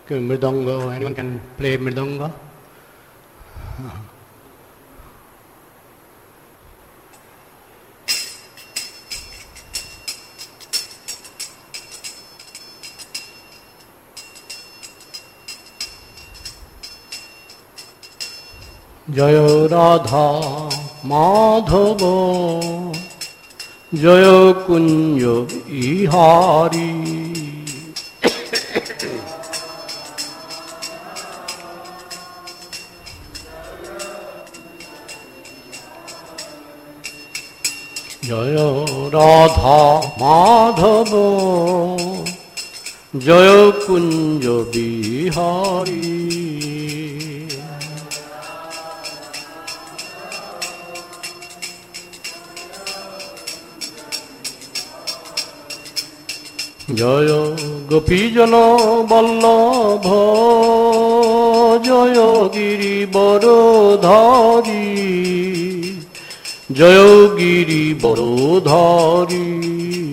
mridanga. Anyone can play mridanga? Jaya Radha Madhava Jaya Kunja Ihari. Jaya Radha Madhava Jaya Kunja Bihari. Jaya Gopijana Vallabha Jaya Giri Barodhari Jaya Giri Barodhari.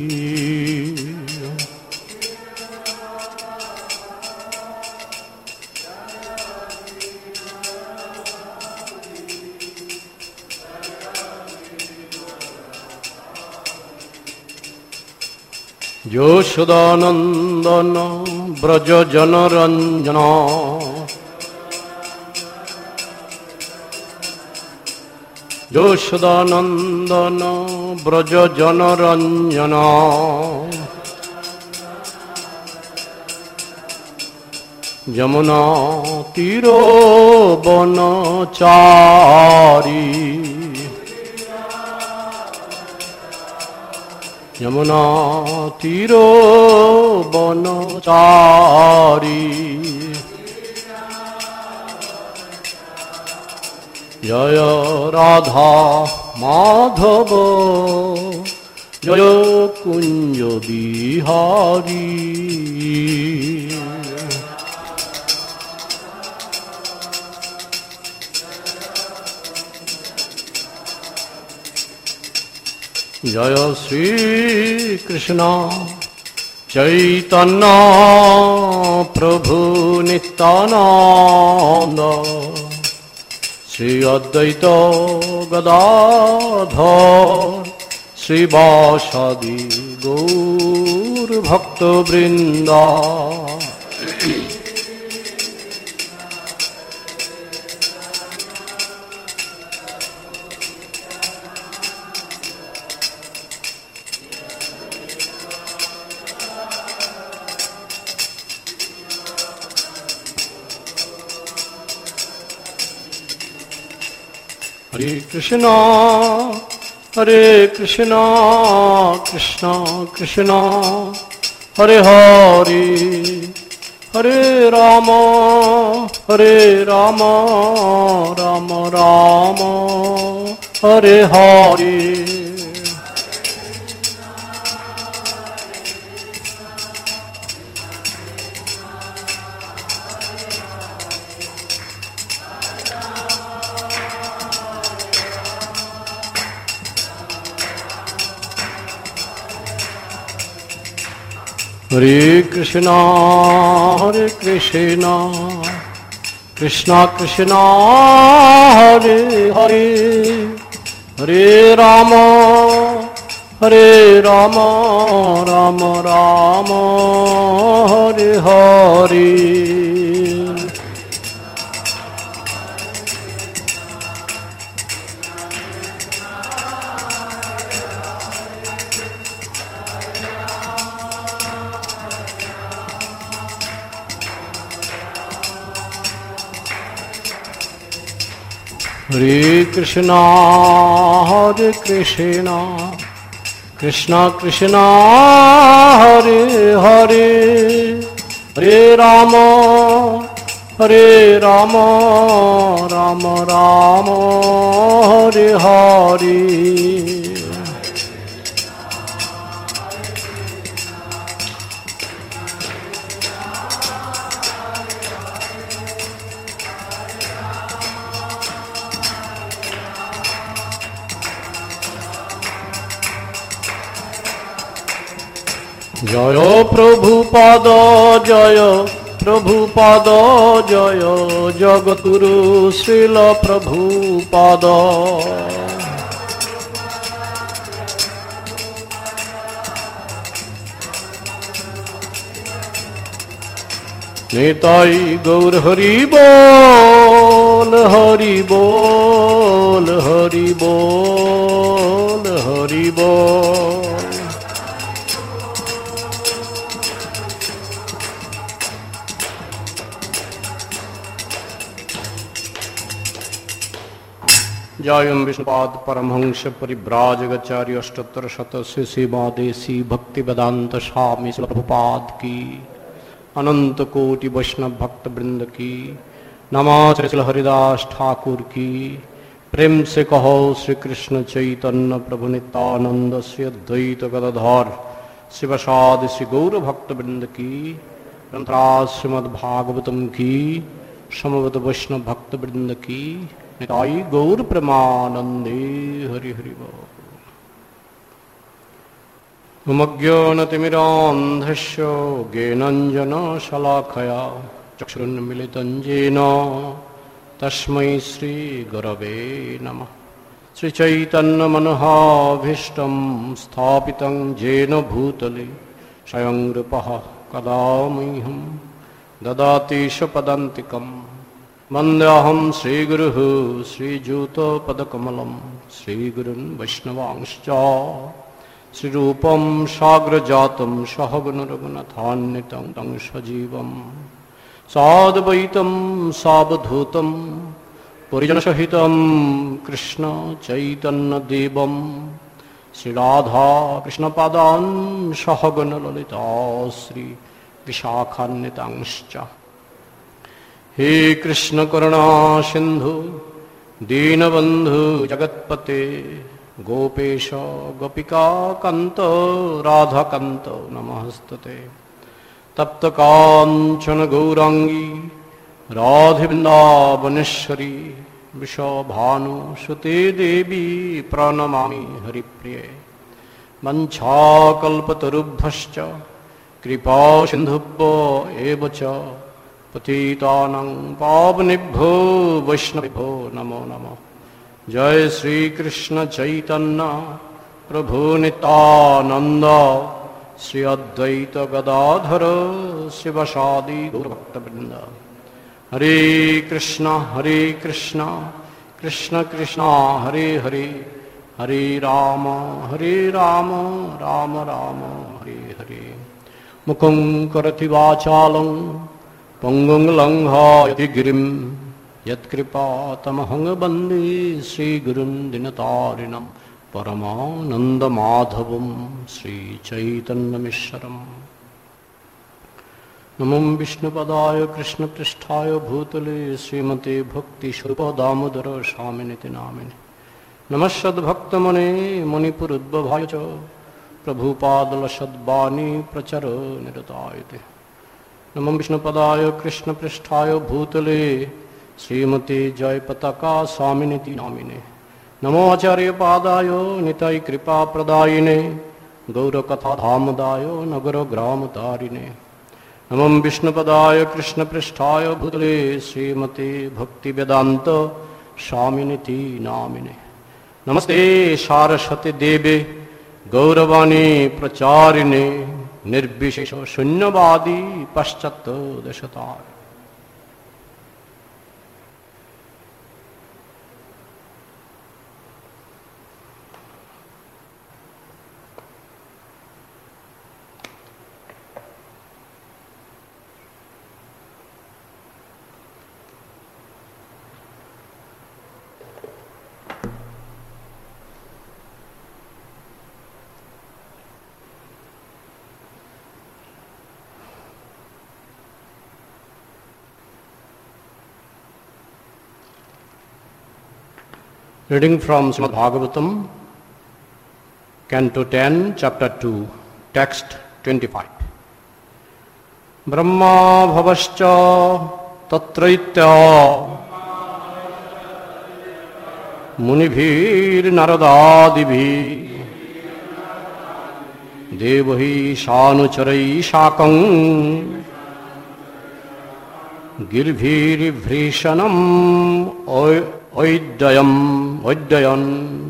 Yashodanandana Braja Janaranjana Yashodanandana Braja Janaranjana Yamuna Tiro Banachari Yamuna Tiro Banachari. Jaya Radha Madhava Jaya Kunja Bihari. Jaya Sri Krishna Chaitanya Prabhu Nityananda Sri Advaita Gadadhar Sri Vasadi Gaur Bhakta Vrinda. Hare Krishna, Hare Krishna, Krishna Krishna, Hare Hare, Hare Rama, Hare Rama, Rama Rama, Hare Hare. Hare Krishna, Hare Krishna, Krishna Krishna, Hare Hare, Hare Rama, Hare Rama, Rama Rama, Hare Hare. Hare Krishna, Hare Krishna, Krishna Krishna, Hare Hare, Hare Rama, Hare Rama, Rama Rama, Hare Hare. Jaya Prabhupada Jaya Prabhupada জয় জগৎগুরু শ্রীল প্রভুপাদ। নিতাই গৌর হরি বল, হরি বল, হরি বল, হরি বল। जयं विष्णुपाद परमहंस परिव्राजकाचार्य अष्टोत्तर शत श्री महादेशी भक्ति वेदांत स्वामी श्रील प्रभुपाद की, अनंत कोटि वैष्णव भक्त वृंद की, नमाचार्य श्री हरिदास ठाकुर की। प्रेम से कहो श्री कृष्ण चैतन्य प्रभु नित्यानंद श्री अद्वैत गदाधर शिवसादि श्री गौर भक्त वृंद की। ग्रंथराज श्रीमद् भागवतम की, समवेत वैष्णव भक्त वृंद की। निताई गौर प्रेमानंदे हरि हरि बोल। मज्ञानतिमिरान्धस्य ज्ञानाञ्जन शलाखया चक्षुरुन्मीलितं येन तस्मै श्री गुरवे नमः। श्रीचैतन्यमनोभीष्टं स्थापितं येन भूतले स्वयं रूपः कदा मह्यं ददाति स्वपदान्तिकम्। वन्देऽहं श्रीगुरुः श्रीयुतपदकमलं श्रीगुरून् वैष्णवांश्च श्रीरूपं साग्रजातं सहगणरघुनाथान्वितं तं सजीवं साद्वैतं सावधूतं परिजनसहितं कृष्ण चैतन्यदेवं श्रीराधा कृष्णपादान् सहगणललिता श्री विशाखान्वितांश्च। हे कृष्ण करुणा सिंधु दीनबंधु जगत्पते गोपेश गोपिका कांत राधा कांत नमस्तते। तप्त कांचन गौरांगी राधे वृंदावनेश्वरी विश्वभानु सुते देवी प्रणमामि हरिप्रिये। वंशाकल्पतरुभ्यश्च कृपा सिन्धुभ्यो एव च पतितानां पावनेभ्यो वैष्णवेभ्यो नमो नमः। जय श्री कृष्ण चैतन्य प्रभु नित्यानंद श्री अद्वैत गदाधर शिवसादि गौरभक्तवृंद। हरे कृष्ण कृष्ण कृष्ण हरे हरे, हरे राम राम राम हरे हरे। मुखं करोति वाचालं पंगुं लंघयति गिरिं यत्कृपातमहं वन्दे श्रीगुरुन् दीनतारिणं परमानन्दमाधवं श्रीचैतन्यमीश्वरम्। नमो विष्णुपदाय कृष्णपृष्ठाय भूतले श्रीमते भक्तिस्वरूपदामोदर स्वामिनिति नामिने। नमस्सद्भक्तमने मुनिपुरोद्भवाय च प्रभुपादलसद्वाणी प्रचर निरतायते। नमो विष्णुपदाय कृष्णपृष्ठाय भूतले श्रीमते जयपताका स्वामिनिति नामिने। नमो आचार्य पादाय निताय कृपा प्रदायिने गौरकथाधामदाय नगर ग्राम तारिणे। नमो विष्णुपदाय कृष्णपृष्ठाय भूतले श्रीमते भक्ति वेदांत स्वामिनिति नामिने। नमस्ते सारस्वती देवे गौरवाणी प्रचारिणे निर्विशेष शून्यवादी पश्चात दशतार। Reading from Srimad Bhagavatam, Canto 10, Chapter 2, Text 25. Brahma bhavascha tatraitya munibhir naradadibhi devahi shanucharai shakam गिर्भिर्भृशनम् ओड्डयन्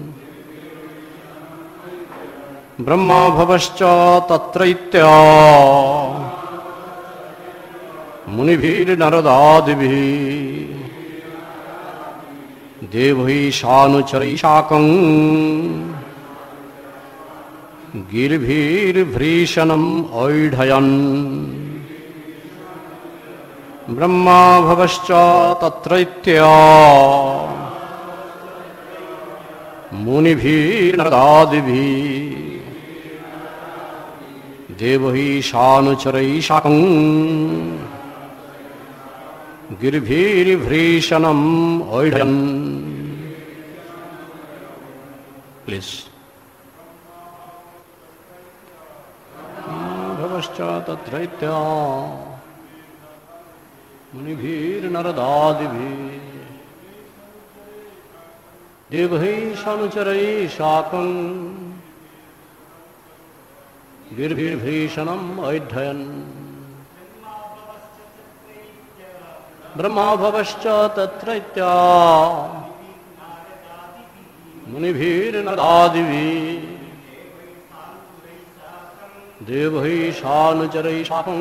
Brahma भवश्च तत्रैत्य मुनिभिर्नरदादिभिः देवैशानुचरैः साकं गिर्भिर्भृशनम् ओढयन् ब्रह्मा भवश्च तत्रैत्य मुनिभिर्नरदादिभिः देवैशानुचरैः साकं गिर्भिर्भृशनम् ओढयन्. Please. भवश्च तत्रैत्य मुनिभिर्नरदादिभिः देवैशानुचरैः साकं गिर्भिर्भृशनम् ओढयन् ब्रह्मा भवश्च तत्रैत्य मुनिभिर्नरदादिभिः देवैशानुचरैः साकं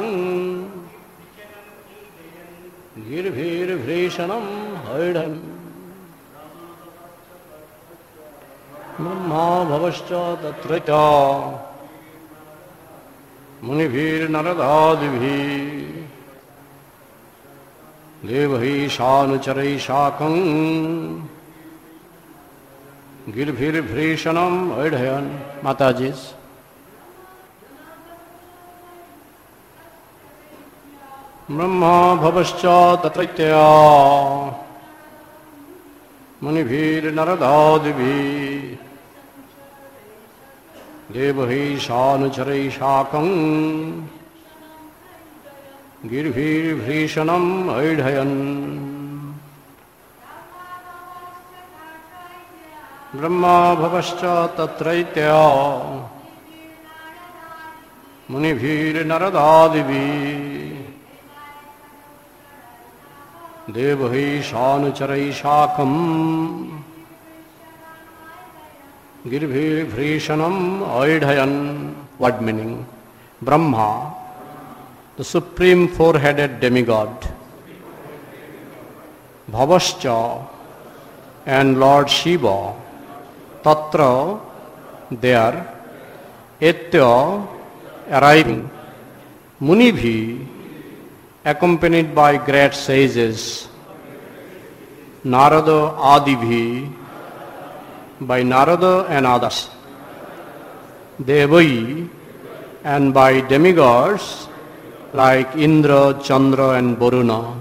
गिर्भिर्भृशनम् ओढयन् ब्रह्मा भवश्च तत्रैत्य मुनिभिर्नरदादिभिः देवैशानुचरैः साकं गिर्भिर्भृशनम् ओढयन्. Mataji's. ब्रह्मा भवश्च तत्रैत्य मुनिभिर्नरदादिभिः देवैशानुचरैः साकं गिर्भिर्भृशनम् ओढयन् ब्रह्मा भवश्च तत्रैत्य मुनिभिर्नरदादिभिः देवैशानुचरैः साकं गिर्भिर्भृशनम् ओढयन्. What meaning? Brahma, the supreme four-headed demigod, Bhavascha, and Lord Shiva, Tatra, there, Etya, arriving, Munibhi, accompanied by great sages, Narada Adibhi, by Narada and others, Devai, and by demigods like Indra, Chandra and Varuna,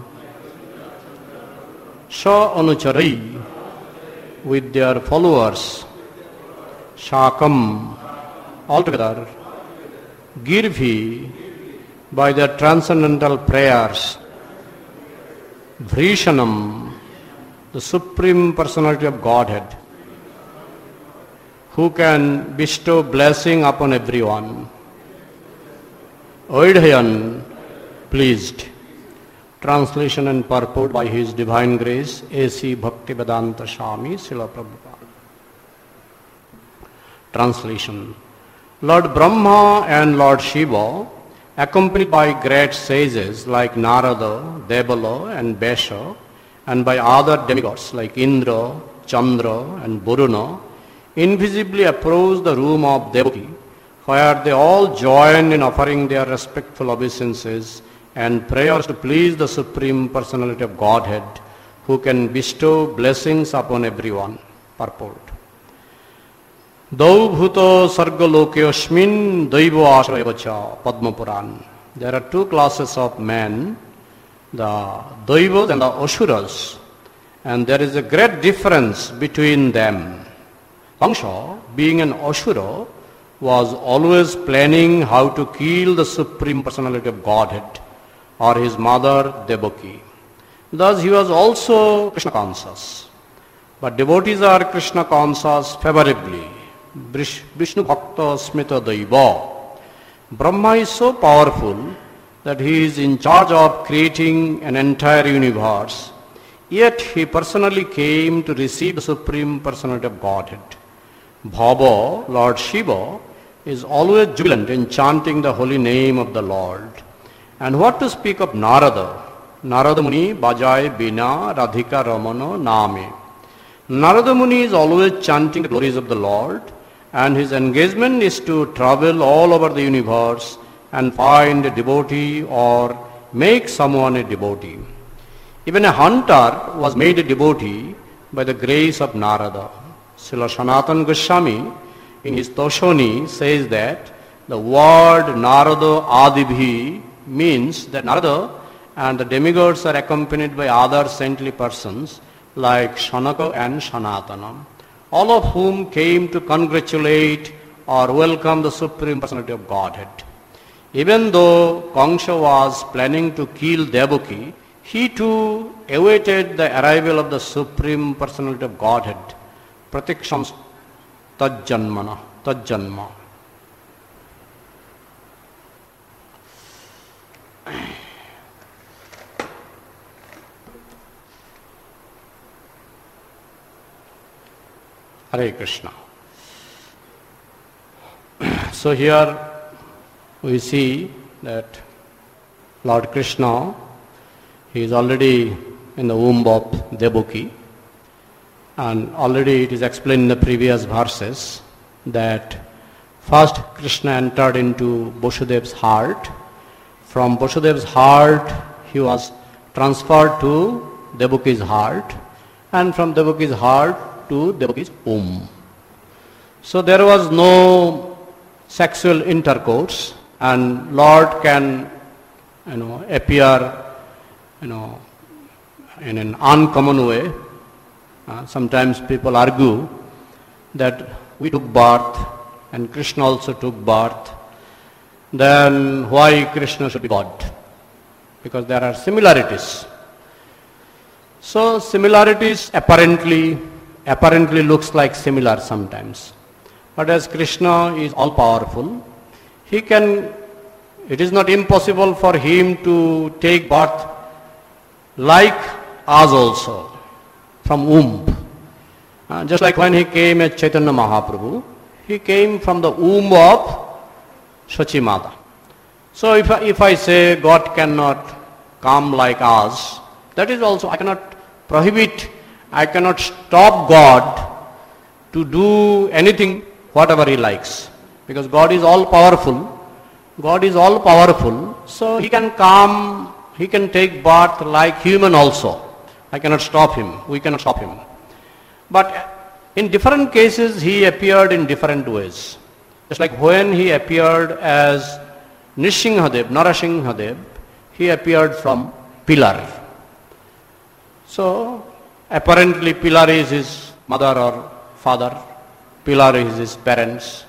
Sa Anucharai, with their followers, Sakam, altogether, Girvi, by their transcendental prayers, Vrishanam, the Supreme Personality of Godhead, who can bestow blessing upon everyone. Oidhayan, pleased. Translation and purport by His Divine Grace, A.C. Bhaktivedanta Swami, Srila Prabhupada. Translation. Lord Brahma and Lord Shiva, accompanied by great sages like Narada, Devala and Vesha, and by other demigods like Indra, Chandra and Varuna, invisibly approached the room of Devaki, where they all joined in offering their respectful obeisances and prayers to please the Supreme Personality of Godhead, who can bestow blessings upon everyone. Purport. Dau bhuto sarga lokeyasmin daiva ashrayavacha Padma Puran. There are two classes of men, the Daivas and the Asuras, and there is a great difference between them. Kamsa, being an Asura, was always planning how to kill the Supreme Personality of Godhead or his mother Devaki. Thus he was also Krishna conscious. But devotees are Krishna conscious favorably. Vishnu Bhakta Smita Daiva. Brahma is so powerful that he is in charge of creating an entire universe, yet he personally came to receive the Supreme Personality of Godhead. Bhava, Lord Shiva, is always jubilant in chanting the holy name of the Lord. And what to speak of Narada? Narada Muni bajai bina radhika ramana name. Narada Muni is always chanting the glories of the Lord, and his engagement is to travel all over the universe and find a devotee or make someone a devotee. Even a hunter was made a devotee by the grace of Narada. Srila Sanatana Goswami in his Toshoni says that the word Narada Adibhi means that Narada and the demigods are accompanied by other saintly persons like Shanaka and Sanatana, all of whom came to congratulate or welcome the Supreme Personality of Godhead. Even though Kangsha was planning to kill Devaki, he too awaited the arrival of the Supreme Personality of Godhead. Pratiksham tajjanma. Hare Krishna. So here we see that Lord Krishna, he is already in the womb of Devaki, and already it is explained in the previous verses that first Krishna entered into Vasudev's heart. From Vasudev's heart he was transferred to Devaki's heart, and from Devaki's heart to Devaki's womb. So there was no sexual intercourse, and Lord can appear in an uncommon way. Sometimes people argue that we took birth and Krishna also took birth, then why Krishna should be God? Because there are similarities. So similarities apparently looks like similar sometimes. But as Krishna is all powerful, it is not impossible for him to take birth like us also, from womb. Just like when he came as Chaitanya Mahaprabhu, he came from the womb of Shachimata. So if I say God cannot come like us, that is also, I cannot prohibit, I cannot stop God to do anything whatever he likes. Because God is all powerful. God is all powerful, so he can come, he can take birth like human also. I cannot stop him, we cannot stop him. But in different cases he appeared in different ways. Just like when he appeared as Nrsimhadev, Narasinghadev, he appeared from pillar. So apparently pillar is his mother or father, pillar is his parents.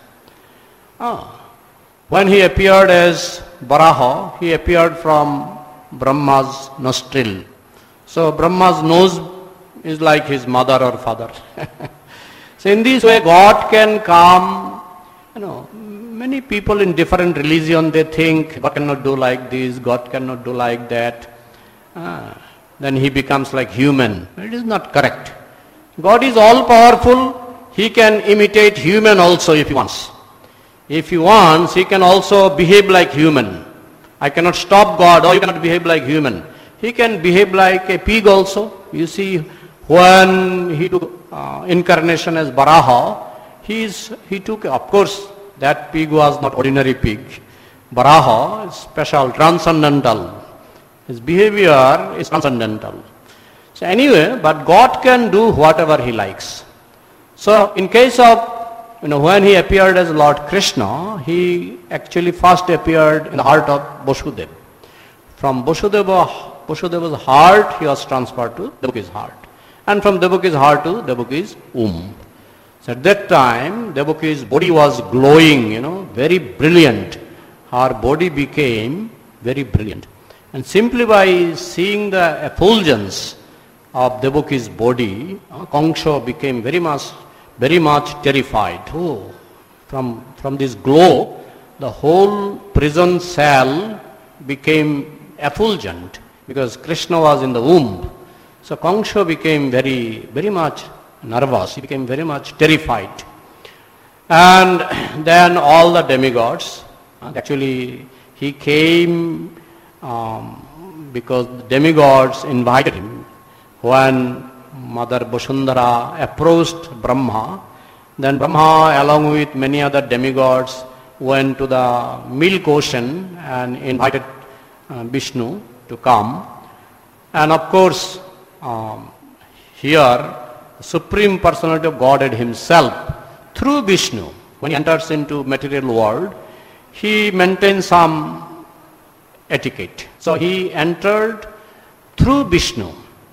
When he appeared as Varaha, he appeared from Brahma's nostril. So Brahma's nose is like his mother or father. So in this way God can come. Many people in different religion, they think God cannot do like this, God cannot do like that. Then he becomes like human. It is not correct. God is all powerful. He can imitate human also if he wants. If he wants, he can also behave like human. I cannot stop God, or you cannot behave like human. He can behave like a pig also. You see, when he took incarnation as Varaha, he took, of course, that pig was not ordinary pig. Varaha is special, transcendental. His behavior is transcendental. So anyway, but God can do whatever he likes. So in case of, when he appeared as Lord Krishna, he actually first appeared in the heart of Vasudeva. From Vasudeva's heart, he was transferred to Devaki's heart. And from Devaki's heart to Devaki's womb. So at that time, Devaki's body was glowing, very brilliant. Her body became very brilliant. And simply by seeing the effulgence of Devaki's body, Kangsha became very much terrified. From this glow, the whole prison cell became effulgent because Krishna was in the womb. So Kangsha became very much nervous. He became very much terrified. And then all the demigods, actually he came because the demigods invited him. When Mother Vasundhara approached Brahma, then Brahma along with many other demigods went to the milk ocean and invited Vishnu to come. And of course, here, the Supreme Personality of Godhead himself, through Vishnu, when he enters into material world, he maintains some etiquette. So he entered through Vishnu,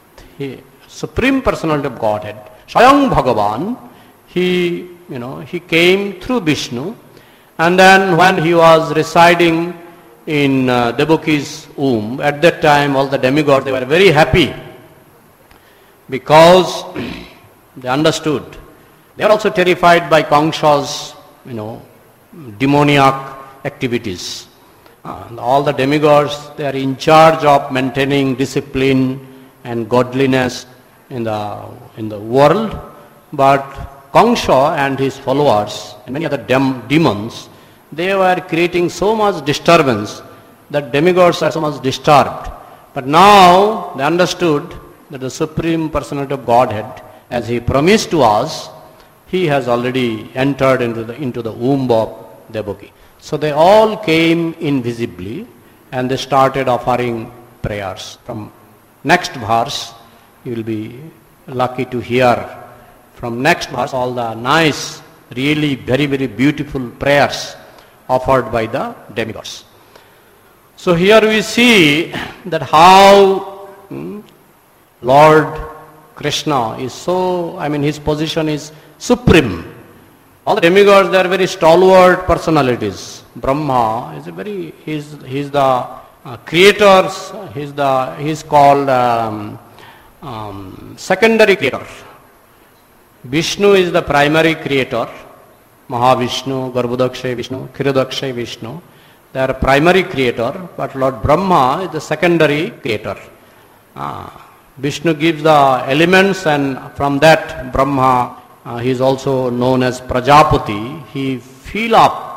Supreme Personality of Godhead, Swayam Bhagavan. He came through Vishnu, and then when he was residing in Devaki's womb, at that time all the demigods, they were very happy because they understood. They are also terrified by Kangsha's, demoniac activities. All the demigods, they are in charge of maintaining discipline and godliness in the world, but Kangsha and his followers and many other demons, they were creating so much disturbance that demigods are so much disturbed. But now they understood that the Supreme Personality of Godhead, as he promised to us, he has already entered into the womb of Devaki. So they all came invisibly and they started offering prayers. From next verse, you will be lucky to hear from next verse all the nice, really very beautiful prayers offered by the demigods. So here we see that how Lord Krishna is so, his position is supreme. All the demigods, they are very stalwart personalities. Brahma is he's the creator, he's called secondary creator. Vishnu is the primary creator. Mahavishnu, Garbhodakshay Vishnu, Kshirodakshay Vishnu. They are primary creator, but Lord Brahma is the secondary creator. Vishnu gives the elements, and from that Brahma, he is also known as Prajapati. He fills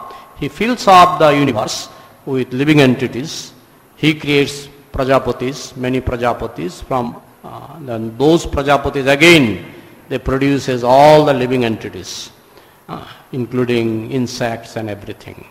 up the universe with living entities. He creates Prajapatis, many Prajapatis. From then those Prajapatis again, they produces all the living entities, including insects and everything.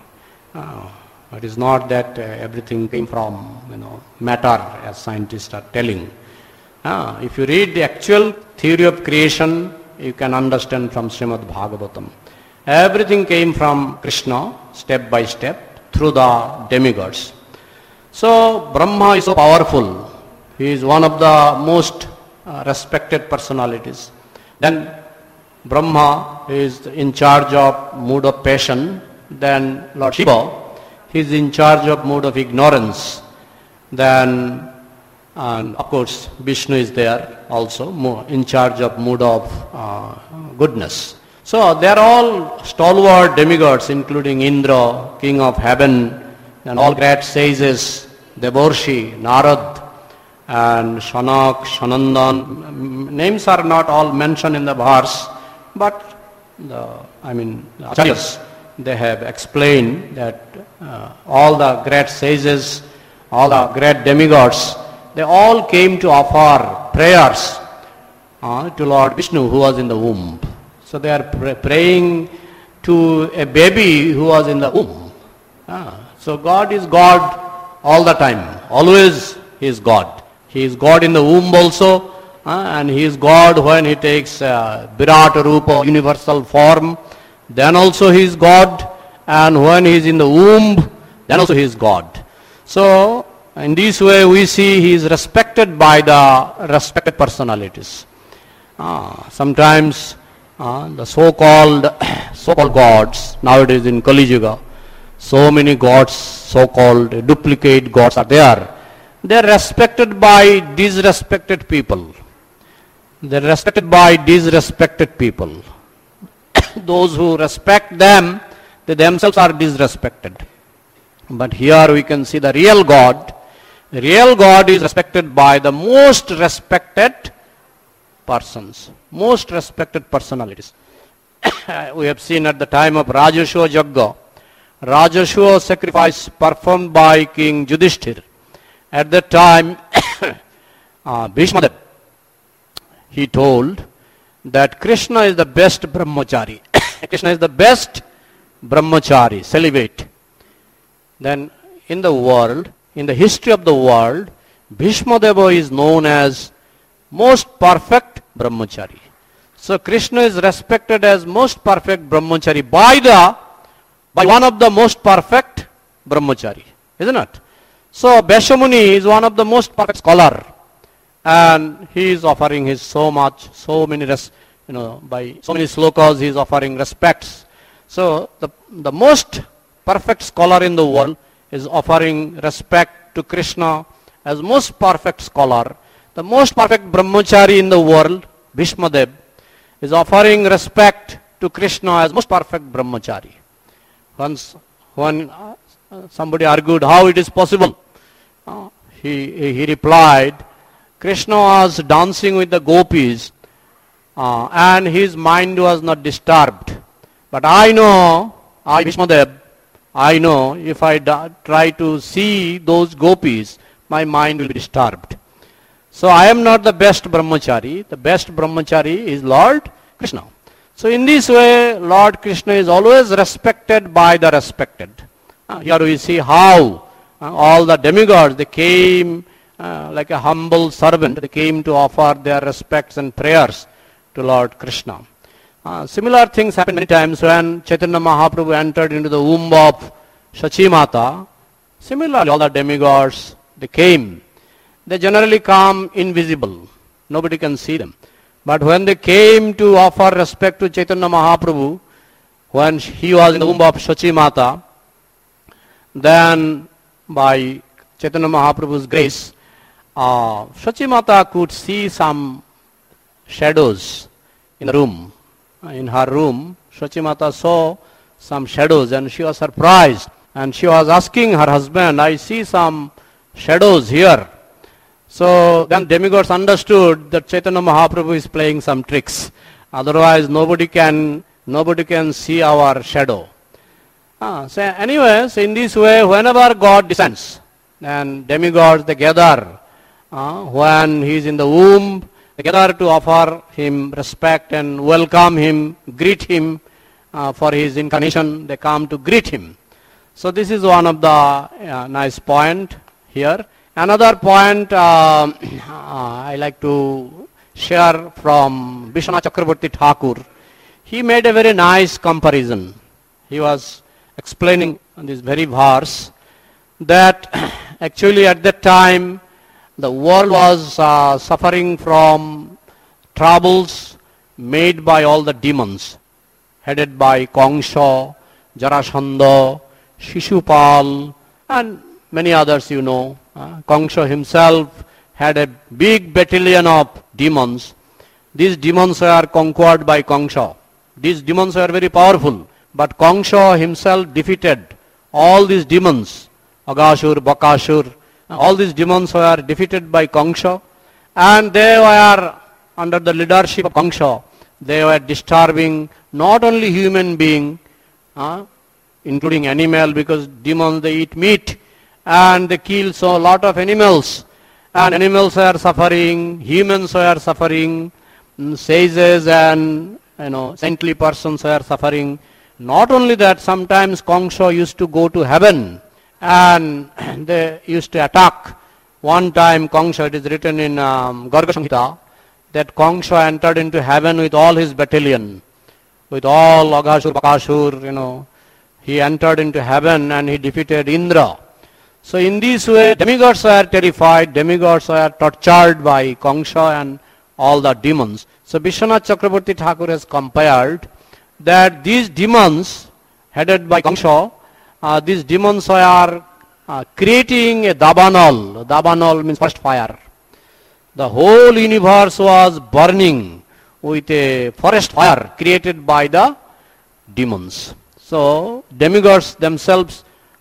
It is not that everything came from matter, as scientists are telling. If you read the actual theory of creation, you can understand from Srimad Bhagavatam. Everything came from Krishna, step by step, through the demigods. So Brahma is so powerful. He is one of the most respected personalities. Then Brahma is in charge of mood of passion. Then Lord Shiva, he is in charge of mood of ignorance. Then, and of course, Vishnu is there also, in charge of mood of goodness. So they are all stalwart demigods, including Indra, king of heaven, and all great sages, Devarshi, Narad, and Shanak, Sanandan. Names are not all mentioned in the verse, but the acharyas, they have explained that all the great sages, all the great demigods, they all came to offer prayers to Lord Vishnu who was in the womb. So they are praying to a baby who was in the womb. So God is God all the time. Always He is God. He is God in the womb also, and He is God when He takes Virat Rupa, universal form. Then also He is God, and when He is in the womb, then also He is God. So in this way we see He is respected by the respected personalities. Sometimes the so-called gods, nowadays in Kali Yuga, so many gods, so-called duplicate gods are there. They are respected by disrespected people. They are respected by disrespected people. Those who respect them, they themselves are disrespected. But here we can see the real God. Real God is respected by the most respected persons, most respected personalities. We have seen at the time of Rajasuya Yagya, Rajasuya sacrifice performed by King Yudhishthir. At that time, Bhishmadev, he told that Krishna is the best brahmachari. Krishna is the best brahmachari, celibate. Then in the world, in the history of the world, Bhishmadeva is known as most perfect brahmachari. So Krishna is respected as most perfect brahmachari by one of the most perfect brahmachari, isn't it? So Veshamuni is one of the most perfect scholar, and he is offering his so many by so many slokas he is offering respects. So the most perfect scholar in the world is offering respect to Krishna as most perfect scholar. The most perfect brahmachari in the world, Bhishmadev, is offering respect to Krishna as most perfect brahmachari. Once when somebody argued how it is possible, he replied, Krishna was dancing with the gopis and his mind was not disturbed. But I know, Bhishmadev, I know if I try to see those gopis, my mind will be disturbed. So I am not the best brahmachari. The best brahmachari is Lord Krishna. So in this way, Lord Krishna is always respected by the respected. Here we see how all the demigods, they came like a humble servant. They came to offer their respects and prayers to Lord Krishna. Similar things happened many times when Chaitanya Mahaprabhu entered into the womb of Shachimata. Similarly, all the demigods, they came. They generally come invisible. Nobody can see them. But when they came to offer respect to Chaitanya Mahaprabhu, when he was in the womb of Shachimata, then by Chaitanya Mahaprabhu's grace, Shachimata could see some shadows in the room. In her room, Shachimata saw some shadows and she was surprised. And she was asking her husband, I see some shadows here. So then demigods understood that Chaitanya Mahaprabhu is playing some tricks. Otherwise nobody can see our shadow. So anyways, in this way, whenever God descends, and demigods, they gather. When he is in the womb, they gather to offer him respect and welcome him, greet him for his incarnation. They come to greet him. So this is one of the nice point here. Another point I like to share from Vishwanath Chakravarti Thakur. He made a very nice comparison. He was explaining this very verse that actually at that time the world was suffering from troubles made by all the demons, headed by Kangsha, Jarasandha, Shishupal, and many others you know. Kangsha himself had a big battalion of demons. These demons were conquered by Kangsha. These demons were very powerful, but Kangsha himself defeated all these demons. Agashur, Bakashur, all these demons were defeated by Kangsha, and they were under the leadership of Kangsha. They were disturbing not only human being, including animal, because demons, they eat meat and they kill so a lot of animals, and animals are suffering, humans are suffering, sages and saintly persons are suffering. Not only that, sometimes Kangsha used to go to heaven and they used to attack. One time Kangsha, it is written in Garga Samhita, that Kangsha entered into heaven with all his battalion, with all Agashur, Bakashur, he entered into heaven and he defeated Indra. So in this way, demigods were terrified, demigods were tortured by Kangsha and all the demons. So Vishwanath Chakravarti Thakur has compared that these demons, headed by Kangsha, these demons are creating a Dabanal. Dabanal means first fire. The whole universe was burning with a forest fire created by the demons. So demigods themselves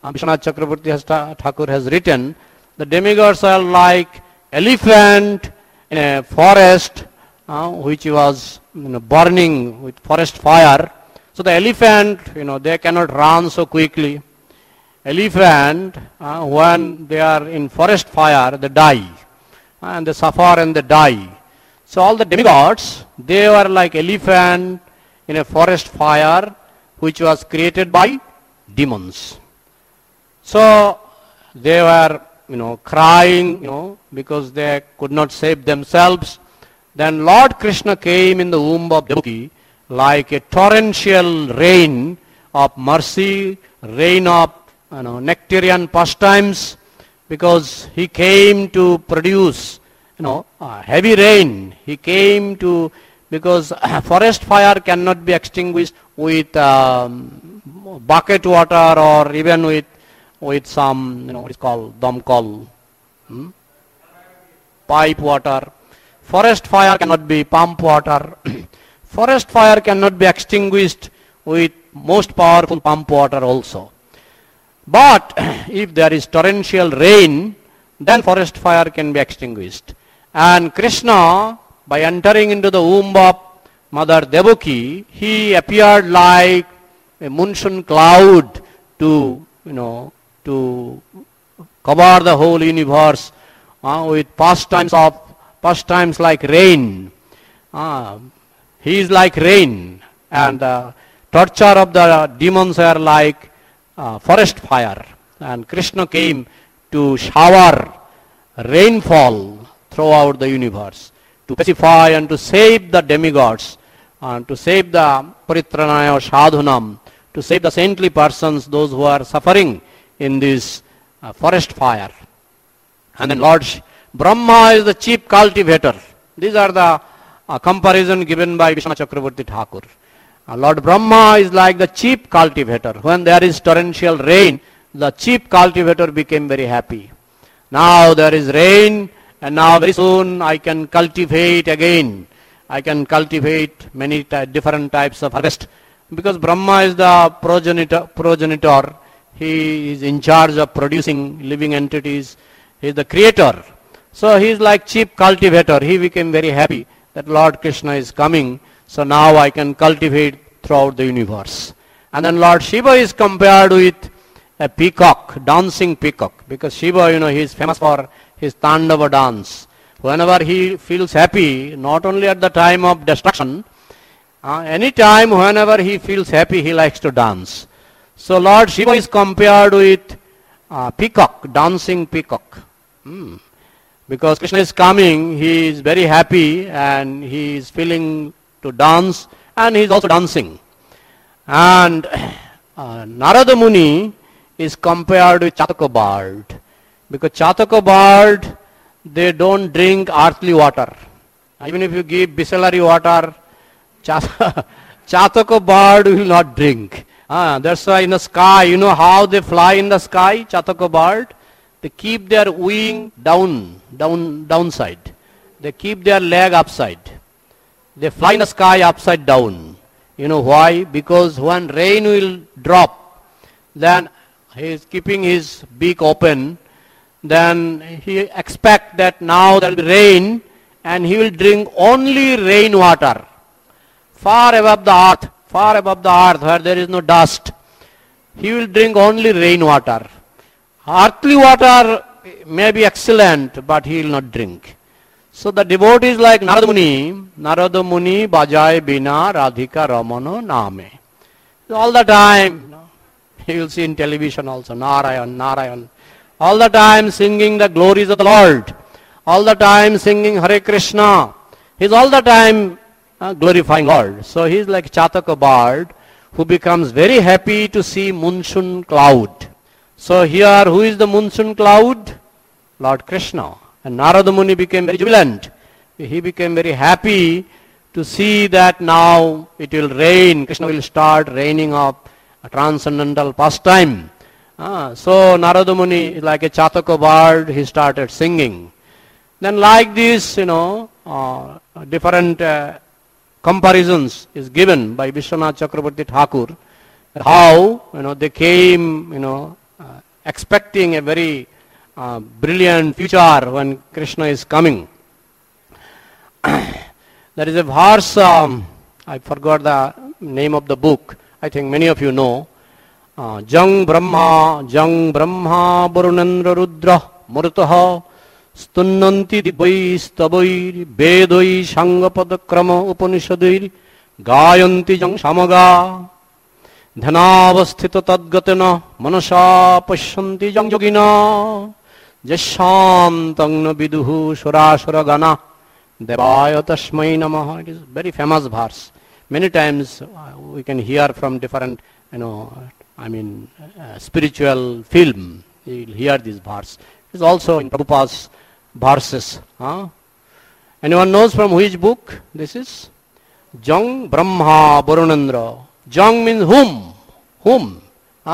Vishwanath Chakravarti Thakur has written, the demigods are like elephant in a forest which was burning with forest fire. So the elephant, they cannot run so quickly. Elephant, when they are in forest fire, they die. And they suffer and they die. So all the demigods, they were like elephant in a forest fire which was created by demons. So they were, crying, because they could not save themselves. Then Lord Krishna came in the womb of Devaki like a torrential rain of mercy, rain of nectarian pastimes, because he came to produce, heavy rain. He came to, because forest fire cannot be extinguished with bucket water or even with some, what is called damkal, pipe water. Forest fire cannot be pump water. Forest fire cannot be extinguished with most powerful pump water also. But if there is torrential rain, then forest fire can be extinguished. And Krishna, by entering into the womb of Mother Devaki, he appeared like a monsoon cloud to cover the whole universe with pastimes like rain. He is like rain, and the torture of the demons are like forest fire. And Krishna came to shower rainfall throughout the universe, to pacify and to save the demigods, and to save the Paritranaya Sadhunam, to save the saintly persons, those who are suffering in this forest fire. And then Lord Brahma is the chief cultivator. These are the comparison given by Vishwanath Chakravarti Thakur. Lord Brahma is like the chief cultivator. When there is torrential rain, the chief cultivator became very happy. Now there is rain, and now very soon I can cultivate again. I can cultivate many different types of harvest. Because Brahma is the progenitor. He is in charge of producing living entities. He is the creator. So he is like chief cultivator. He became very happy that Lord Krishna is coming. So now I can cultivate throughout the universe. And then Lord Shiva is compared with a peacock, dancing peacock. Because Shiva, he is famous for his Tandava dance. Whenever he feels happy, not only at the time of destruction, any time whenever he feels happy, he likes to dance. So Lord Shiva is compared with peacock, dancing peacock. Because Krishna is coming, he is very happy and he is feeling to dance, and he is also dancing. And Narada Muni is compared with Chataka bird. Because Chataka bird, they don't drink earthly water. Even if you give Bisleri water, Chataka bird will not drink. That's why in the sky, how they fly in the sky, Chataka bird? They keep their wing downside. They keep their leg upside. They fly in the sky upside down. You know why? Because when rain will drop, then he is keeping his beak open. Then he expects that now there will be rain, and he will drink only rain water. Far above the earth where there is no dust, he will drink only rain water. Earthly water may be excellent, but he will not drink. So the devotees like Narada Muni bajai bina radhika ramano name. All the time, you will see in television also, Narayan. All the time singing the glories of the Lord. All the time singing Hare Krishna. He is all the time glorifying Lord. So he is like Chataka bird who becomes very happy to see monsoon cloud. So here, who is the monsoon cloud? Lord Krishna. And Narada Muni became very jubilant. He became very happy to see that now it will rain. Krishna will start raining up a transcendental pastime. So Narada Muni is like a Chataka bird. He started singing. Then like this, different comparisons is given by Vishwanath Chakravarti Thakur. How, they came, expecting a very brilliant future when Krishna is coming. There is a verse, I forgot the name of the book, I think many of you know. Jang Brahma Varunendra Rudra Murtaha Stunnanti Dibbai Stabai Vedoi Shangapada Krama Upanishadai Gayanti Jang Shamaga Dhanavasthita Tadgatena Manasa Pashanti Jang Yogina Jashantang Viduhu Surashura Gana Devaya Tashmai Namaha. It is a very famous verse. Many times we can hear from different, spiritual film. You will hear this verse. It is also in Prabhupada's verses. Anyone knows from which book this is? Jang Brahma Varunendra. Jang means whom? Whom?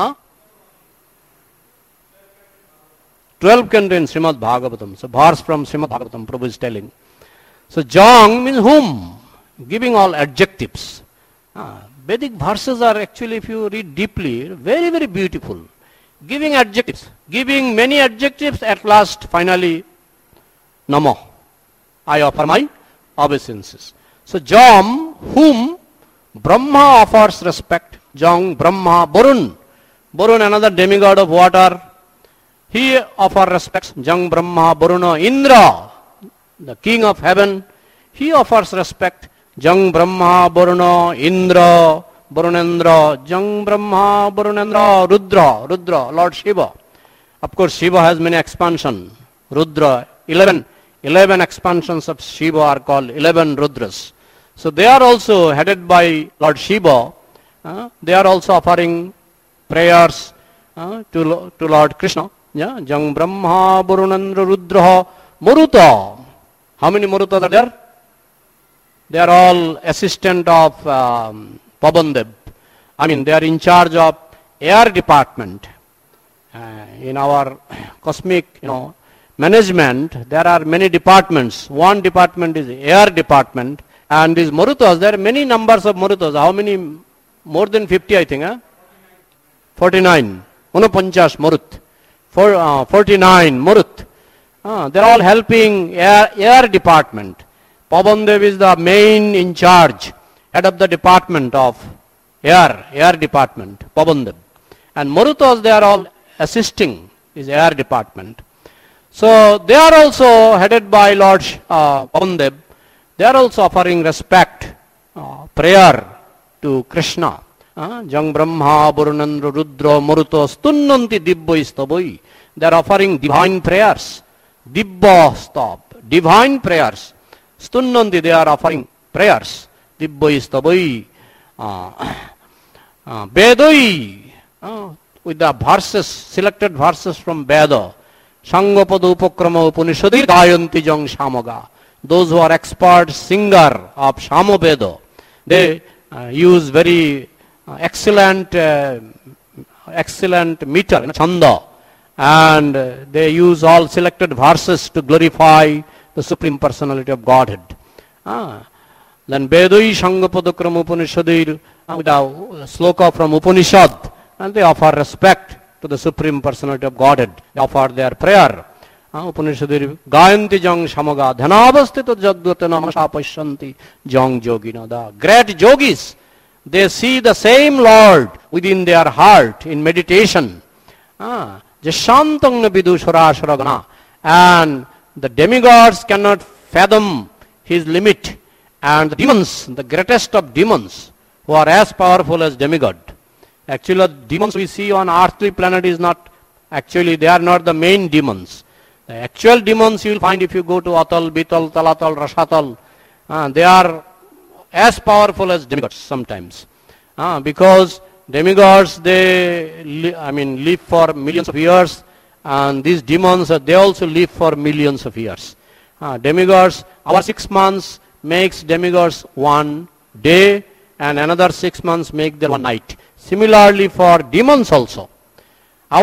12 contains Srimad Bhagavatam. So verse from Srimad Bhagavatam, Prabhu is telling. So Jang means whom? Giving all adjectives. Vedic verses are actually, if you read deeply, very, very beautiful. Giving adjectives. Giving many adjectives, at last, finally, Namo. I offer my obeisances. So Jam, whom Brahma offers respect. Jang, Brahma, Varun. Varun, another demigod of water. He offers respect. Jang, Brahma, Varuna. Indra, the king of heaven. He offers respect. Jang Brahma Varuna Indra Varunendra Jang Brahma Varunendra Rudra Lord Shiva. Of course Shiva has many expansions. Rudra 11 expansions of Shiva are called 11 Rudras. So they are also headed by Lord Shiva. They are also offering prayers to Lord Krishna. Jang Brahma Varunendra Rudra Maruta. How many Marutas are there? They are all assistant of Pabandev. They are in charge of air department. In our cosmic, management, there are many departments. One department is air department, and these Marutas, there are many numbers of Marutas. How many? More than 50, I think. 49. Unapanchas Marut. 49 Marut. They are all helping air department. Pabandev is the main in charge, head of the department of air department, Pabandev. And Marutas, they are all assisting his air department. So they are also headed by Lord Pabandev. They are also offering respect, prayer to Krishna. Jang Brahma Varunendra Rudra Maruta Stunnanti Dibbai Stabai. They are offering divine prayers. Dibba Stab. Divine prayers. Stunnanti, they are offering prayers. Dibbai Stabai. Vedoi. With the verses, selected verses from Veda. Shangapada Upakrama Upanishadi Gayanti Jang Shamaga. Those who are expert singer of Shama Veda, they use very excellent meter, chanda, and they use all selected verses to glorify the Supreme Personality of Godhead. Then Vedoi Shangapadakram Upanishadir, with a sloka from Upanishad, and they offer respect to the Supreme Personality of Godhead. They offer their prayer. Upanishadir Gayanti Jang Shamaga Dhanavastita Jagdvatana Masapashanti Jang Yogina. The great yogis, they see the same Lord within their heart in meditation. Jashantang Vidushurashuragana. And the demigods cannot fathom his limit. And the demons, the greatest of demons, who are as powerful as demigod. Actually, the demons we see on earthly planet is not, actually they are not the main demons. The actual demons you will find if you go to Atal, Bital, Talatal, Rashatal. They are as powerful as demigods sometimes. Because demigods, they live for millions of years, and these demons, they also live for millions of years. Demigods, our 6 months makes demigods 1 day, and another 6 months make them 1 night. Similarly for demons also. Our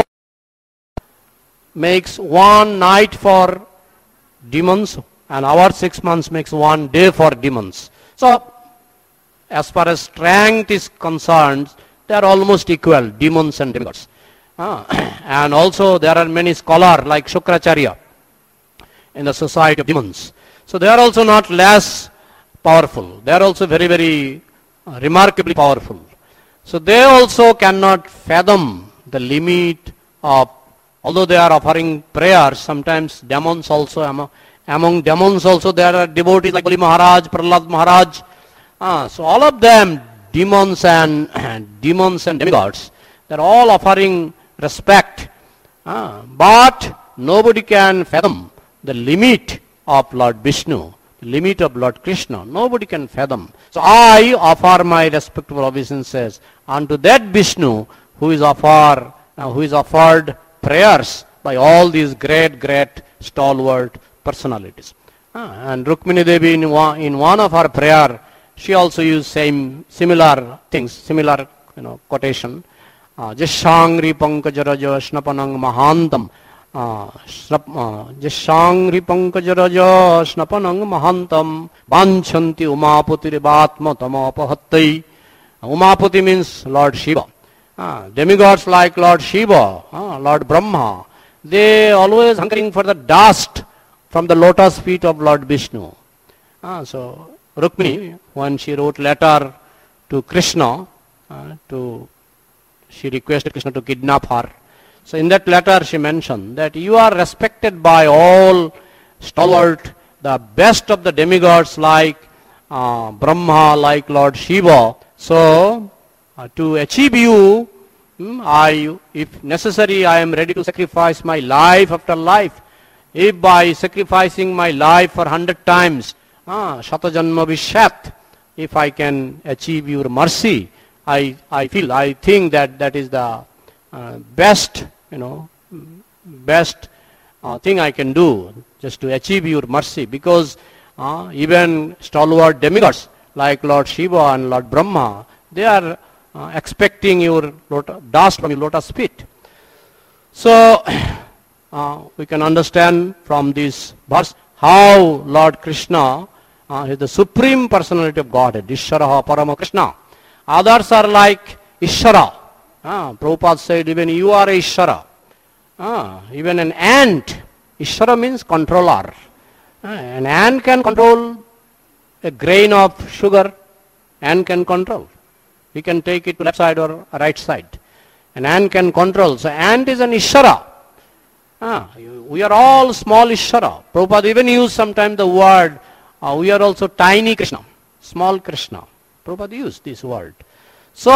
makes 1 night for demons, and our 6 months makes 1 day for demons. So, as far as strength is concerned, they are almost equal, demons and demigods. And also there are many scholars like Shukracharya in the society of demons. So they are also not less powerful. They are also very, very remarkably powerful. So they also cannot fathom the limit of, although they are offering prayers, sometimes demons also, among demons also there are devotees like Bali Maharaj, Prahlad Maharaj. So all of them, demons and demigods, they are all offering respect. But nobody can fathom the limit of Lord Vishnu, the limit of Lord Krishna. Nobody can fathom. So I offer my respectful obeisances unto that Vishnu who is offered prayers by all these great, great stalwart personalities. And Rukmini Devi in one of her prayer, she also used similar things, similar quotation. Jashangri Pankajaraja Snapanang Mahantam. Jashangri Pankajaraja Snapanang Mahantam. Banchanti Umapati Ribatma Tamapahattai. Umapati means Lord Shiva. Demigods like Lord Shiva, Lord Brahma, they always hunkering for the dust from the lotus feet of Lord Vishnu. So Rukmini, when she wrote letter to Krishna, she requested Krishna to kidnap her. So in that letter she mentioned that you are respected by all stalwart, the best of the demigods like Brahma, like Lord Shiva. So to achieve you, if necessary, I am ready to sacrifice my life after life. If by sacrificing my life for 100 times, Shatajanma Vishat, if I can achieve your mercy, I think that is the best thing I can do, just to achieve your mercy. Because even stalwart demigods like Lord Shiva and Lord Brahma, they are expecting your dust from your lotus feet. So we can understand from this verse how Lord Krishna is the supreme personality of Godhead, Ishvara Parama Krishna. Others are like Ishvara. Prabhupada said, even you are a Ishvara. Even an ant, Ishvara means controller. An ant can control a grain of sugar. Ant can control. He can take it to left side or right side. An ant can control. So ant is an Ishvara. We are all small Ishvara. Prabhupada even used sometimes the word, we are also tiny Krishna, small Krishna. Prabhupada used this word. So,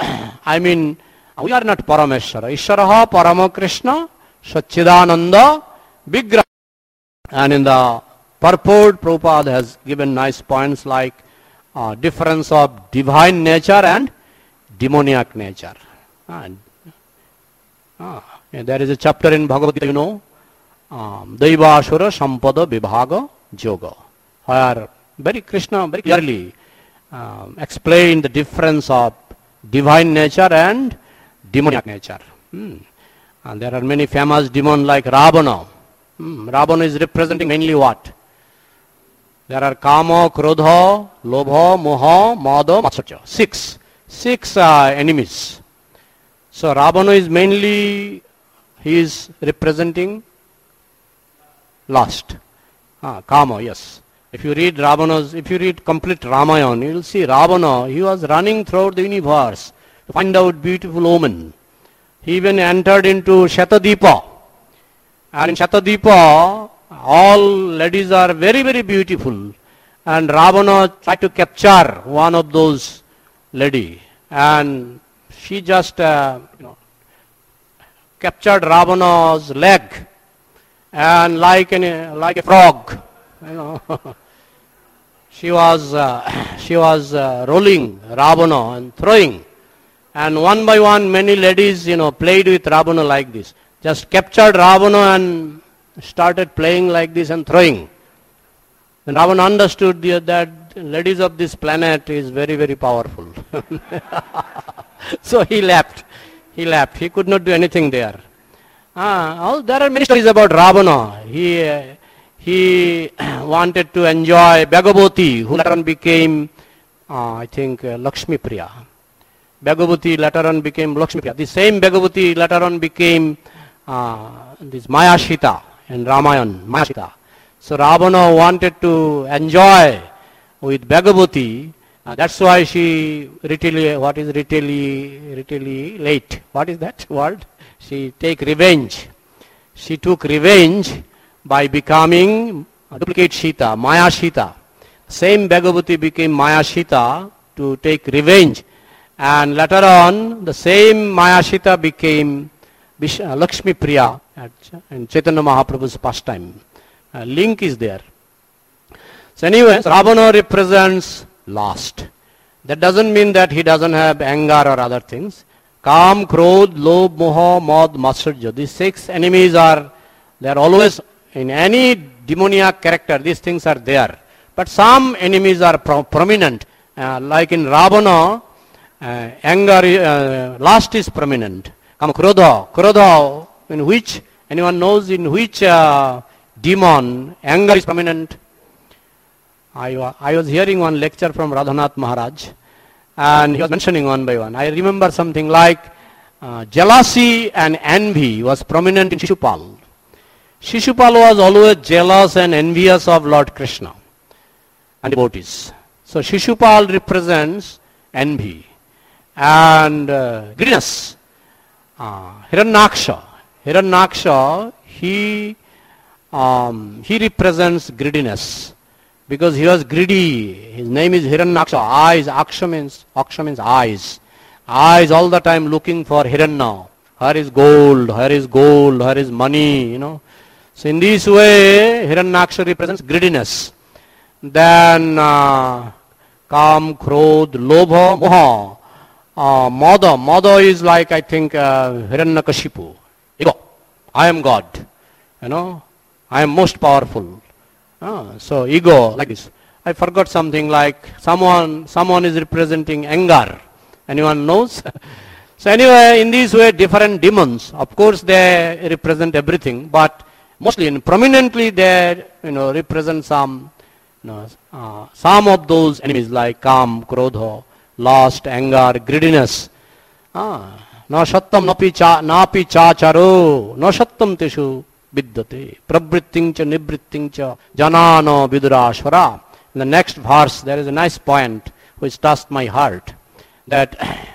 we are not Parameshwara. Ishvara Parama Krishna Satchidananda Vigraha. And in the purport, Prabhupada has given nice points like difference of divine nature and demoniac nature. There is a chapter in Bhagavad Gita, Daivashura Sampada Vibhaga Yoga, where Krishna very clearly explained the difference of divine nature and demoniac nature. And there are many famous demons like Ravana. Ravana is representing mainly what? There are Kama, Krodha, Lobha, Moha, Mada, Matsarya. Six enemies. So Ravana is mainly, he is representing lust. Kama, yes. If you read complete Ramayana, you will see Ravana, he was running throughout the universe to find out beautiful women. He even entered into Shatadipa. And in Shatadipa, all ladies are very, very beautiful. And Ravana tried to capture one of those lady. And she just captured Ravana's leg. And like a frog, she was rolling Ravana and throwing. And one by one, many ladies, played with Ravana like this. Just captured Ravana and started playing like this and throwing. Then Ravana understood that ladies of this planet is very, very powerful. So he left. He could not do anything there. There are many stories about Ravana. He wanted to enjoy Bhagavati, who later on became, Lakshmi Priya. Bhagavati later on became Lakshmi Priya. The same Bhagavati later on became this Maya Sita in Ramayana, Maya Sita. So Ravana wanted to enjoy with Bhagavati. That's why she retaliate. What is retaliate? What is that word? She take revenge. She took revenge by becoming a duplicate Sita, Maya Sita. Same Bhagavati became Maya Sita to take revenge. And later on, the same Maya Sita became Lakshmi Priya in Chaitanya Mahaprabhu's pastime. Link is there. So anyway, Ravana represents lust. That doesn't mean that he doesn't have anger or other things. Kam, Krodh, Lobh, Moha, Madh, Matsarya. These 6 enemies they are always in any demoniac character. These things are there. But some enemies are prominent. Like in Ravana, anger, lust is prominent. Kam, Krodha. Krodha, in which, anyone knows in which demon anger is prominent? I was hearing one lecture from Radhanath Maharaj, and he was mentioning one by one. I remember something like jealousy and envy was prominent in Shishupal. Shishupal was always jealous and envious of Lord Krishna and devotees. So Shishupal represents envy and greediness. Hiranyaksha. Hiranyaksha, he represents greediness. Because he was greedy. His name is Hiranyaksha. Eyes, Aksha means eyes. Eyes all the time looking for Hiranya. Here is gold, here is gold, here is money, So in this way, Hiranyaksha represents greediness. Then Kam, Krodh, Lobha, Moha. Madha. Madha is like, I think, Hiranyakashipu. Ego. I am God. I am most powerful. So ego, like this. I forgot something like someone is representing anger. Anyone knows? So anyway, in this way, different demons, of course they represent everything, but mostly and prominently they represent some of those enemies like Kam, Krodha, lust, anger, greediness. Na sattam napi chacharo, na sattam teshu vidyate, pravrittincha nivrittincha janano vidurashvara. In the next verse, there is a nice point which touched my heart, that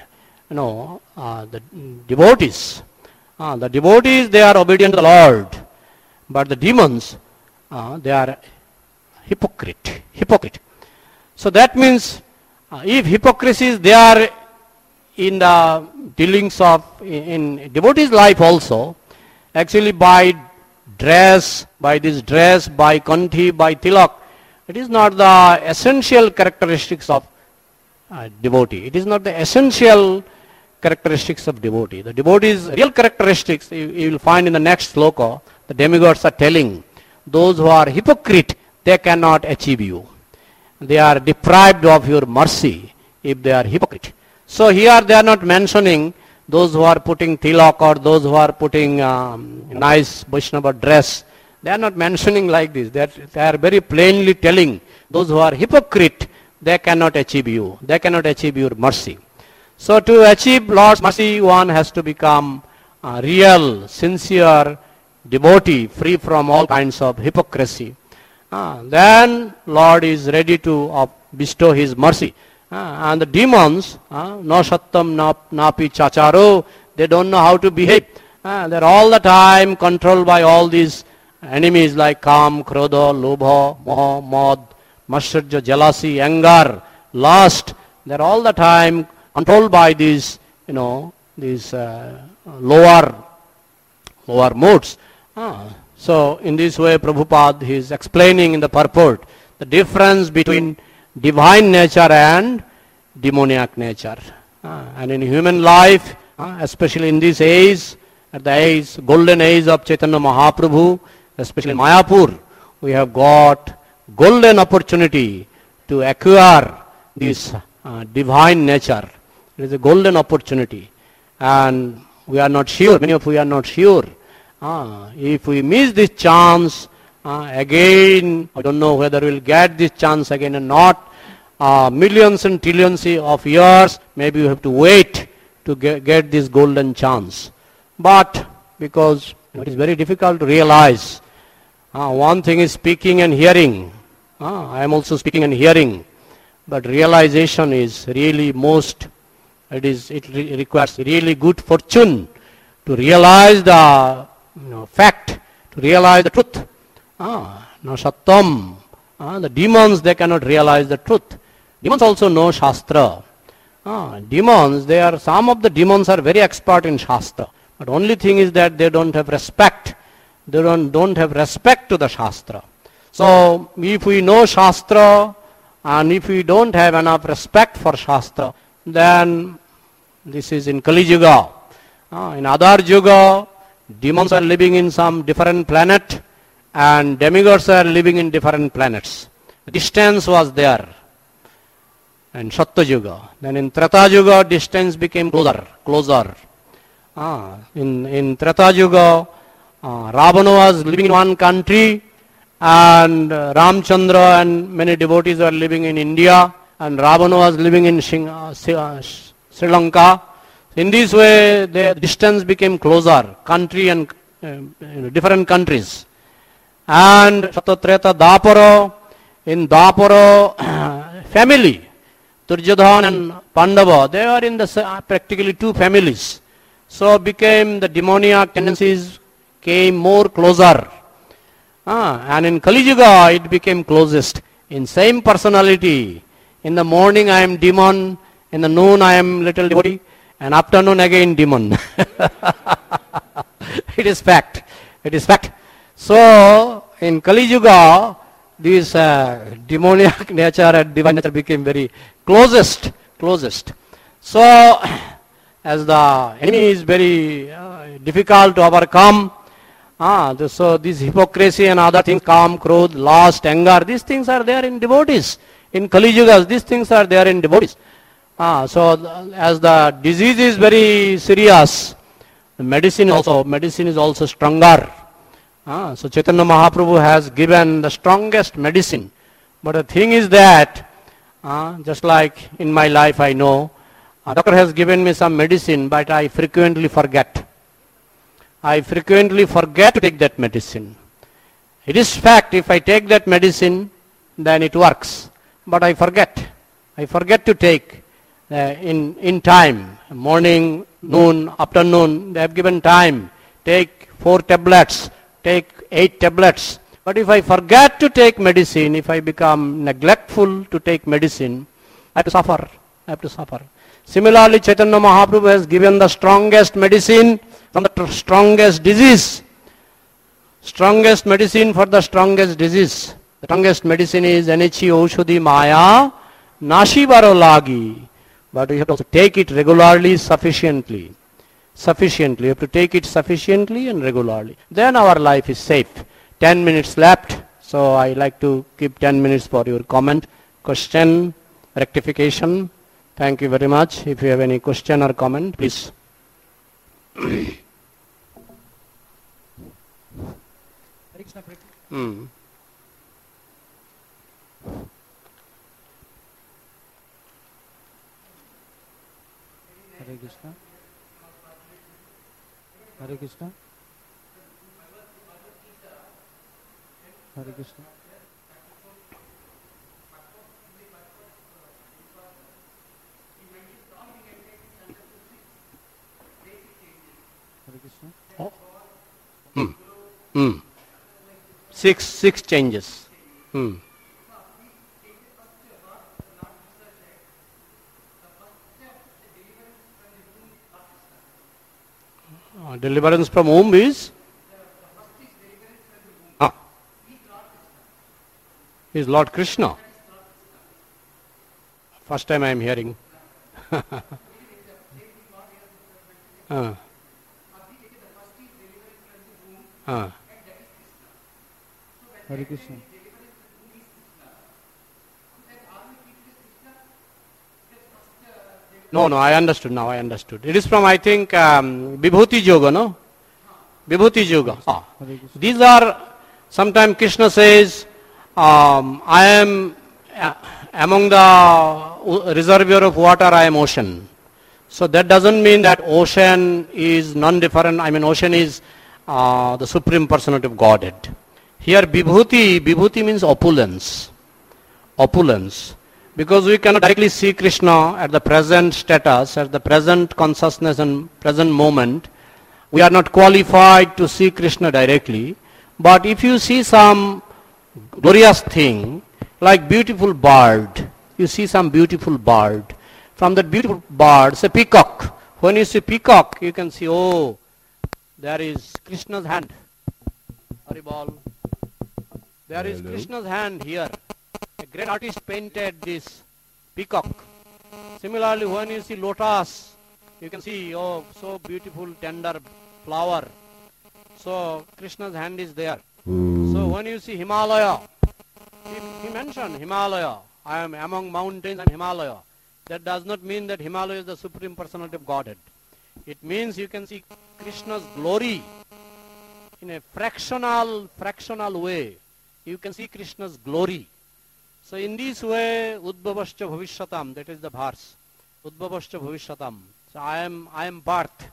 the devotees, they are obedient to the Lord, but the demons, they are hypocrite. So that means, if hypocrisy is there in the dealings of, in devotees' life also, actually by dress, by kanthi, by tilak, it is not the essential characteristics of devotee. It is not the essential characteristics of devotee. The devotee's real characteristics, you will find in the next sloka, the demigods are telling, those who are hypocrite, they cannot achieve you. They are deprived of your mercy if they are hypocrite. So here they are not mentioning those who are putting tilak or those who are putting nice Vaishnava dress. They are not mentioning like this. They are very plainly telling, those who are hypocrite, they cannot achieve you. They cannot achieve your mercy. So to achieve Lord's mercy, one has to become a real, sincere devotee, free from all kinds of hypocrisy. Then Lord is ready to bestow His mercy. And the demons, no sattam napi chacharo, they don't know how to behave. They're all the time controlled by all these enemies like Kam, Krodha, Lobha, Moha, Madh, Matsarya, jealousy, anger, lust. They're all the time controlled by these, these lower modes. So in this way, Prabhupada is explaining in the purport the difference between divine nature and demoniac nature. And in human life, especially in this age, at the golden age of Chaitanya Mahaprabhu, especially in Mayapur, we have got golden opportunity to acquire this divine nature. It is a golden opportunity. And we are not sure, many of you are not sure. If we miss this chance, again, I don't know whether we will get this chance again or not. millions and trillions of years, maybe you have to wait to get this golden chance. But because it is very difficult to realize, one thing is speaking and hearing. I am also speaking and hearing, but realization is really it requires really good fortune to realize the fact, to realize the truth. Now Sattam, the demons, they cannot realize the truth. Demons also know Shastra. Demons, some of the demons are very expert in Shastra. But only thing is that they don't have respect. They don't have respect to the Shastra. So if we know Shastra and if we don't have enough respect for Shastra, then this is in Kali Yuga. In Adar Yuga, demons are living in some different planet and demigods are living in different planets. The distance was there in Sattva Yuga. Then in Treta Yuga, distance became closer. In Treta Yuga, Ravana was living in one country and Ramchandra and many devotees were living in India and Ravana was living in Sri Lanka. In this way, the distance became closer, country and different countries. And Sattatreta Dapara, in Dapara family, Duryodhana and Pandava, they are in the practically two families. So became the demoniac tendencies came more closer. And in Kali Yuga, it became closest. In same personality, in the morning I am demon, in the noon I am little devotee, and afternoon again demon. It is fact. It is fact. So in Kali Yuga, this demoniac nature and divine nature became very closest. So as the enemy is very difficult to overcome, so this hypocrisy and other things, calm, krodh, lust, anger, these things are there in devotees. In Kali Yuga, these things are there in devotees. So as the disease is very serious, the medicine is also stronger. So Chaitanya Mahaprabhu has given the strongest medicine. But the thing is that, just like in my life I know, a doctor has given me some medicine, but I frequently forget. I frequently forget to take that medicine. It is fact, if I take that medicine, then it works. But I forget. I forget to take in time. Morning, noon, afternoon, they have given time. Take 4 tablets, take 8 tablets. But if I forget to take medicine, if I become neglectful to take medicine, I have to suffer. Similarly, Chaitanya Mahaprabhu has given the strongest medicine from the strongest disease. Strongest medicine for the strongest disease. The strongest medicine is Anichi Oshudhi Maya Nashibaro Lagi. But we have to also take it regularly, sufficiently. You have to take it sufficiently and regularly. Then our life is safe. 10 minutes left. So I like to keep 10 minutes for your comment, question, rectification. Thank you very much. If you have any question or comment, please. Hare Krishna. Hare Krishna. Hare Krishna. Oh. Six changes. Deliverance from whom is? Is Lord Krishna. First time I am hearing. Hare Krishna. No, I understood. Now I understood. It is from, I think, Vibhuti Yoga, no? Vibhuti Yoga. These are, sometimes Krishna says, I am among the reservoir of water I am ocean. So that doesn't mean that ocean is non-different. I mean ocean is the Supreme Personality of Godhead. Here Vibhuti means opulence. Opulence. Because we cannot directly see Krishna at the present status, at the present consciousness and present moment. We are not qualified to see Krishna directly. But if you see some glorious thing, like beautiful bird, you see some beautiful bird. From that beautiful bird, say peacock. When you see peacock, you can see, oh, there is Krishna's hand. Haribol. There is Krishna's hand here. A great artist painted this peacock. Similarly, when you see lotus, you can see, oh, so beautiful, tender flower. So Krishna's hand is there. So when you see Himalaya, he mentioned Himalaya. I am among mountains and Himalaya. That does not mean that Himalaya is the Supreme Personality of Godhead. It means you can see Krishna's glory in a fractional way. You can see Krishna's glory. So in this way, Udbhavascha Bhavishyatam, that is the verse. Udbhavascha Bhavishyatam. So I am birth.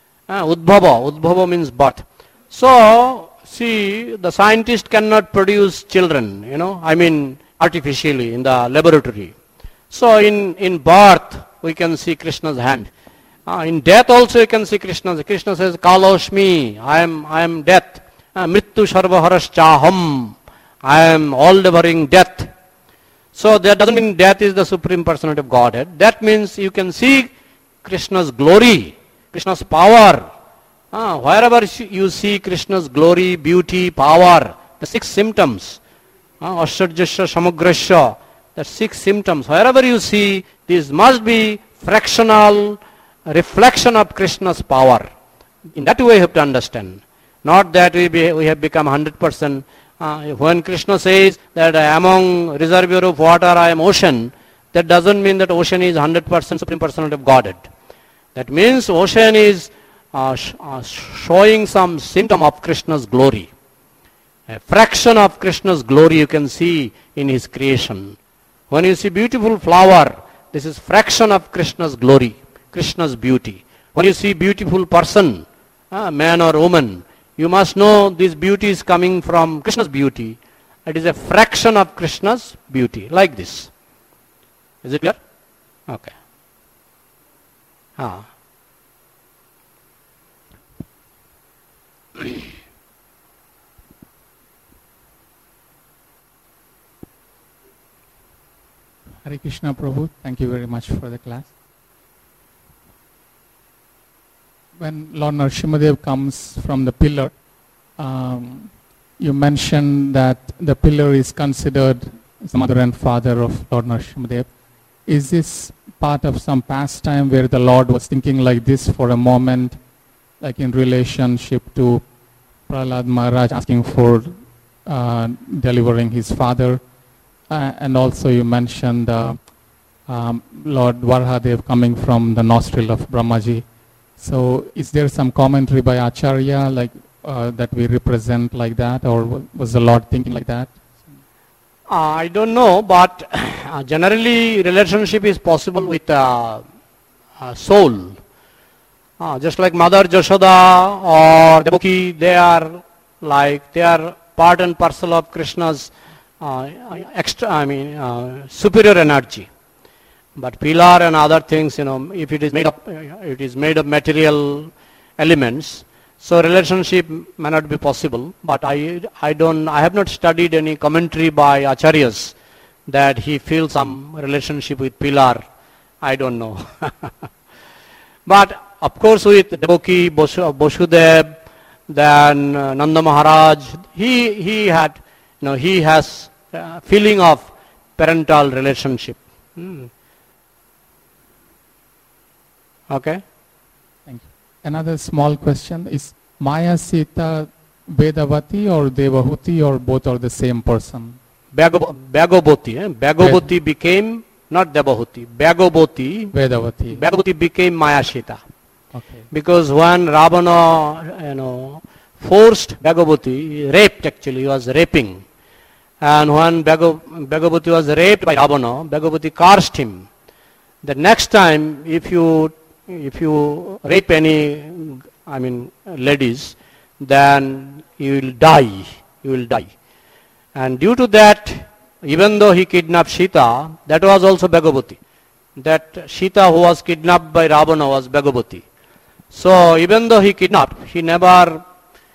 Udbhava means birth. So, see, the scientist cannot produce children, I mean artificially in the laboratory. So in birth, we can see Krishna's hand. In death also you can see Krishna. Krishna says, Kaloshmi, I am death. Mrittu sarvaharashchaham, I am all-devouring death. So that doesn't mean death is the Supreme Personality of Godhead. That means you can see Krishna's glory, Krishna's power. Wherever you see Krishna's glory, beauty, power, the 6 symptoms, Ashtarjasya, Samagrasya, the 6 symptoms, wherever you see, this must be fractional reflection of Krishna's power. In that way you have to understand. Not that we have become 100%. When Krishna says that among reservoir of water I am ocean, that doesn't mean that ocean is 100% Supreme Personality of Godhead. That means ocean is showing some symptom of Krishna's glory. A fraction of Krishna's glory you can see in his creation. When you see beautiful flower, this is fraction of Krishna's glory, Krishna's beauty. When you see beautiful person, man or woman, you must know this beauty is coming from Krishna's beauty. It is a fraction of Krishna's beauty, like this. Is it clear? Okay. Hare Krishna Prabhu, thank you very much for the class. When Lord Narasimhadev comes from the pillar, you mentioned that the pillar is considered the mother and father of Lord Narasimhadev. Is this part of some pastime where the Lord was thinking like this for a moment, like in relationship to Prahlad Maharaj asking for delivering his father? And also you mentioned Lord Varahadev coming from the nostril of Brahmaji. So is there some commentary by Acharya like that we represent like that, or was the Lord thinking like that? I don't know, but generally relationship is possible with soul. Just like Mother Jashoda or Devaki, they are part and parcel of Krishna's superior energy. But pillar and other things, if it is made of material elements, so relationship may not be possible. But I have not studied any commentary by Acharyas that he feels some relationship with pillar. I don't know. But of course with Devaki, Bosudev, then Nanda Maharaj, he had, he has feeling of parental relationship. Okay. Thank you. Another small question is, Maya Sita Vedavati or Devahuti, or both are the same person? Bhagavati. Bhagavati became not Devahuti. Vedavati. Bhagavati became Maya Sita. Okay. Because when Ravana, forced Bhagavati, raped actually, he was raping. And when Begavati was raped by Ravana, Begavati cursed him. The next time, if you rape any, ladies, then you will die. You will die. And due to that, even though he kidnapped Sita, that was also Begavati. That Sita who was kidnapped by Ravana was Begavati. So even though he kidnapped, he never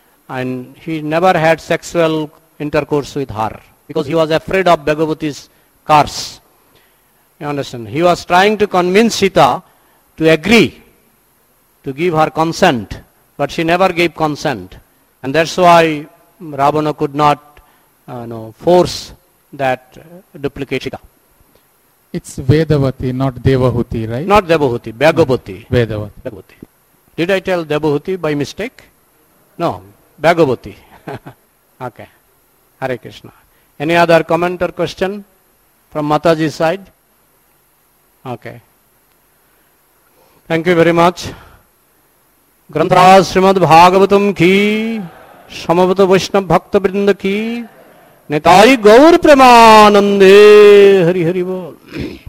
had sexual intercourse with her because he was afraid of Begavati's curse. You understand? He was trying to convince Sita to agree, to give her consent, but she never gave consent. And that's why Ravana could not force that duplicate Sita. It's Vedavati, not Devahuti, right? Not Devahuti, Begavati. Vedavati. Did I tell Devahuti by mistake? No, Begavati. Okay. Hare Krishna. Any other comment or question from Mataji's side? Okay. Thank you very much. Granthara Srimad Bhagavatam ki, Samavata Vaishnava Bhakta Vrinda ki, Nitai Gaur Premanande, Hari Hari Bol.